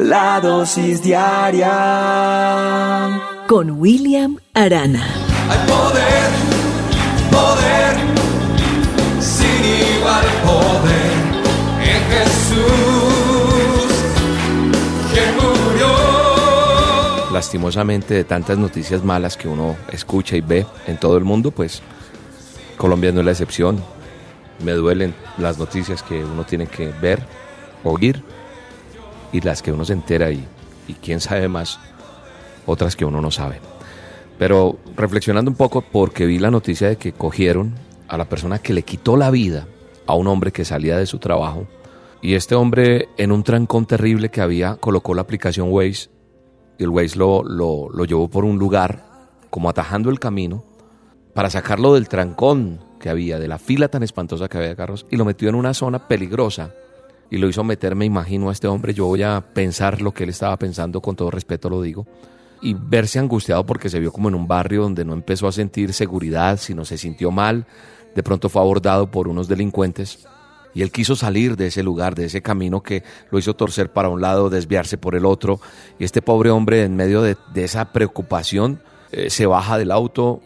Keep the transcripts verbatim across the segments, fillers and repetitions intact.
La dosis diaria con William Arana. Hay poder, poder, sin igual poder en Jesús, quien murió. Lastimosamente, de tantas noticias malas que uno escucha y ve en todo el mundo, pues Colombia no es la excepción. Me duelen las noticias que uno tiene que ver, oír, y las que uno se entera y, y quién sabe más, otras que uno no sabe. Pero reflexionando un poco, porque vi la noticia de que cogieron a la persona que le quitó la vida a un hombre que salía de su trabajo, y este hombre, en un trancón terrible que había, colocó la aplicación Waze, y el Waze lo, lo, lo llevó por un lugar como atajando el camino para sacarlo del trancón que había, de la fila tan espantosa que había de carros, y lo metió en una zona peligrosa y lo hizo meter, me imagino, a este hombre. Yo voy a pensar lo que él estaba pensando, con todo respeto lo digo, y verse angustiado porque se vio como en un barrio donde no empezó a sentir seguridad, sino se sintió mal. De pronto fue abordado por unos delincuentes y él quiso salir de ese lugar, de ese camino que lo hizo torcer para un lado, desviarse por el otro, y este pobre hombre, en medio de, de esa preocupación, eh, se baja del auto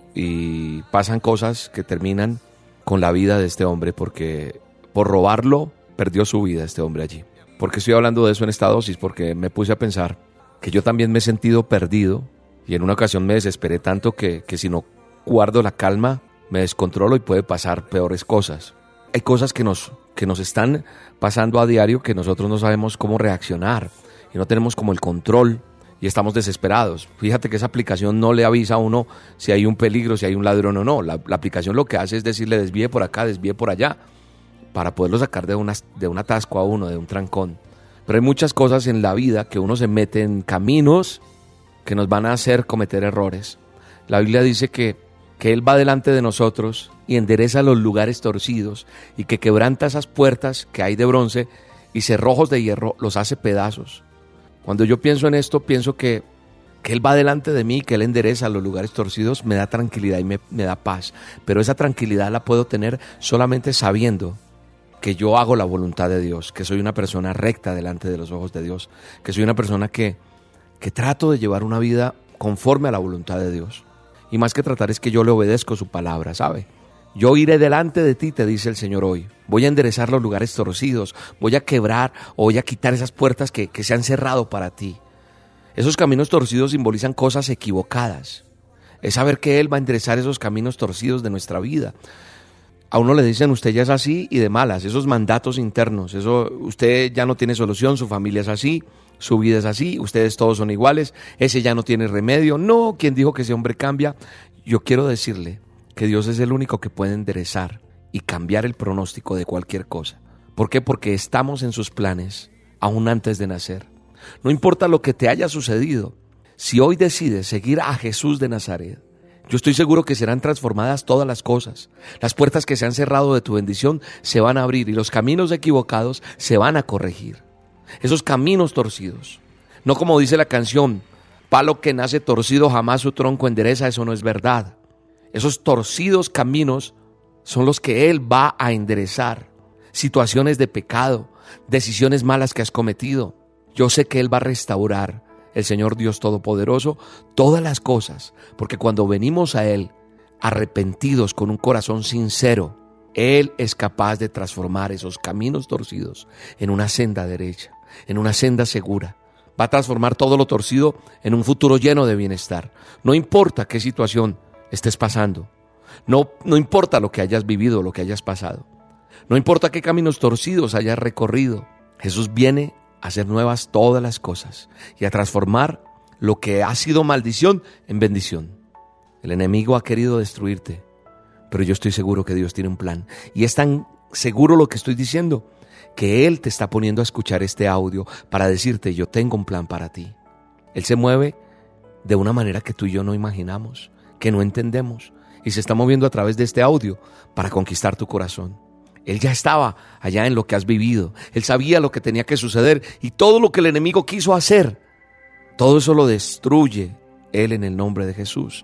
y pasan cosas que terminan con la vida de este hombre, porque por robarlo perdió su vida este hombre allí. ¿Por qué estoy hablando de eso en esta dosis? Porque me puse a pensar que yo también me he sentido perdido, y en una ocasión me desesperé tanto que, que si no guardo la calma me descontrolo y puede pasar peores cosas. Hay cosas que nos, que nos están pasando a diario que nosotros no sabemos cómo reaccionar y no tenemos como el control y estamos desesperados. Fíjate que esa aplicación no le avisa a uno si hay un peligro, si hay un ladrón o no. La, la aplicación lo que hace es decirle desvíe por acá, desvíe por allá, para poderlo sacar de, una, de un atasco a uno, de un trancón. Pero hay muchas cosas en la vida que uno se mete en caminos que nos van a hacer cometer errores. La Biblia dice que, que Él va delante de nosotros y endereza los lugares torcidos, y que quebranta esas puertas que hay de bronce y cerrojos de hierro los hace pedazos. Cuando yo pienso en esto, pienso que, que Él va delante de mí, que Él endereza los lugares torcidos, me da tranquilidad y me, me da paz. Pero esa tranquilidad la puedo tener solamente sabiendo que yo hago la voluntad de Dios, que soy una persona recta delante de los ojos de Dios, que soy una persona que, que trato de llevar una vida conforme a la voluntad de Dios. Y más que tratar es que yo le obedezco su palabra, ¿sabe? Yo iré delante de ti, te dice el Señor hoy. Voy a enderezar los lugares torcidos, voy a quebrar o voy a quitar esas puertas que, que se han cerrado para ti. Esos caminos torcidos simbolizan cosas equivocadas. Es saber que Él va a enderezar esos caminos torcidos de nuestra vida. A uno le dicen, usted ya es así y de malas, esos mandatos internos, eso, usted ya no tiene solución, su familia es así, su vida es así, ustedes todos son iguales, ese ya no tiene remedio. No, ¿quién dijo que ese hombre cambia? Yo quiero decirle que Dios es el único que puede enderezar y cambiar el pronóstico de cualquier cosa. ¿Por qué? Porque estamos en sus planes aún antes de nacer. No importa lo que te haya sucedido, si hoy decides seguir a Jesús de Nazaret, yo estoy seguro que serán transformadas todas las cosas. Las puertas que se han cerrado de tu bendición se van a abrir y los caminos equivocados se van a corregir. Esos caminos torcidos. No como dice la canción, palo que nace torcido jamás su tronco endereza, eso no es verdad. Esos torcidos caminos son los que Él va a enderezar. Situaciones de pecado, decisiones malas que has cometido. Yo sé que Él va a restaurar, el Señor Dios Todopoderoso, todas las cosas, porque cuando venimos a Él arrepentidos con un corazón sincero, Él es capaz de transformar esos caminos torcidos en una senda derecha, en una senda segura. Va a transformar todo lo torcido en un futuro lleno de bienestar. No importa qué situación estés pasando, no, no importa lo que hayas vivido, lo que hayas pasado, no importa qué caminos torcidos hayas recorrido, Jesús viene a hacer nuevas todas las cosas y a transformar lo que ha sido maldición en bendición. El enemigo ha querido destruirte, pero yo estoy seguro que Dios tiene un plan, y es tan seguro lo que estoy diciendo que Él te está poniendo a escuchar este audio para decirte, yo tengo un plan para ti. Él se mueve de una manera que tú y yo no imaginamos, que no entendemos, y se está moviendo a través de este audio para conquistar tu corazón. Él ya estaba allá en lo que has vivido. Él sabía lo que tenía que suceder y todo lo que el enemigo quiso hacer, todo eso lo destruye Él en el nombre de Jesús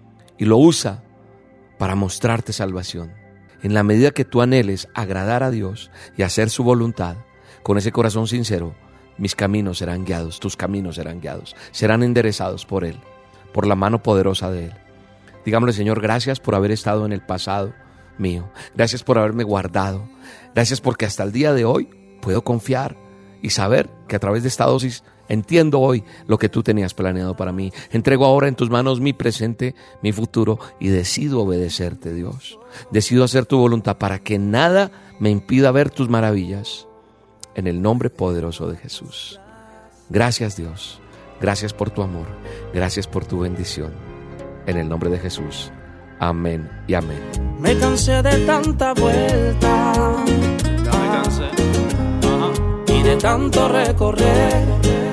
y lo usa para mostrarte salvación. En la medida que tú anheles agradar a Dios y hacer su voluntad, con ese corazón sincero, mis caminos serán guiados, tus caminos serán guiados, serán enderezados por Él, por la mano poderosa de Él. Digámosle, Señor, gracias por haber estado en el pasado mío, gracias por haberme guardado, gracias porque hasta el día de hoy puedo confiar y saber que a través de esta dosis entiendo hoy lo que tú tenías planeado para mí. Entrego ahora en tus manos mi presente, mi futuro y decido obedecerte, Dios. Decido hacer tu voluntad para que nada me impida ver tus maravillas. En el nombre poderoso de Jesús. Gracias, Dios. Gracias por tu amor. Gracias por tu bendición. En el nombre de Jesús. Amén y amén. Me cansé de tanta vuelta. Ya me cansé. Ajá. Y de tanto recorrer.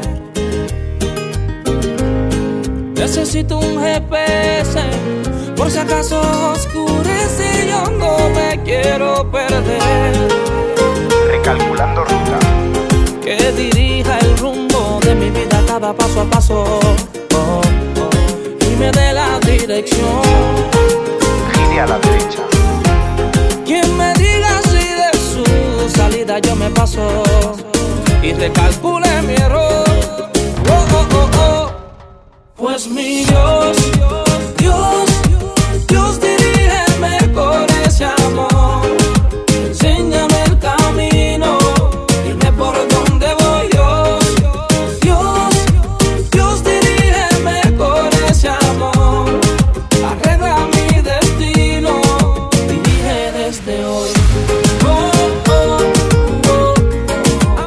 Necesito un G P S, por si acaso oscurece, yo no me quiero perder. Recalculando ruta. Que dirija el rumbo de mi vida cada paso a paso, oh, oh, y me dé la dirección. Gire a la derecha. Quien me diga si de su salida yo me paso y recalcule mi error. Oh, oh, oh, oh. Pues mi Dios, Dios, Dios, dirígeme con ese amor. Enséñame el camino, dime por dónde voy yo. Dios, Dios, dirígeme con ese amor. Arregla mi destino, dirige desde hoy. Oh, oh, oh, oh.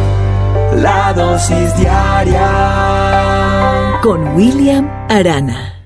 La dosis diaria con William Arana.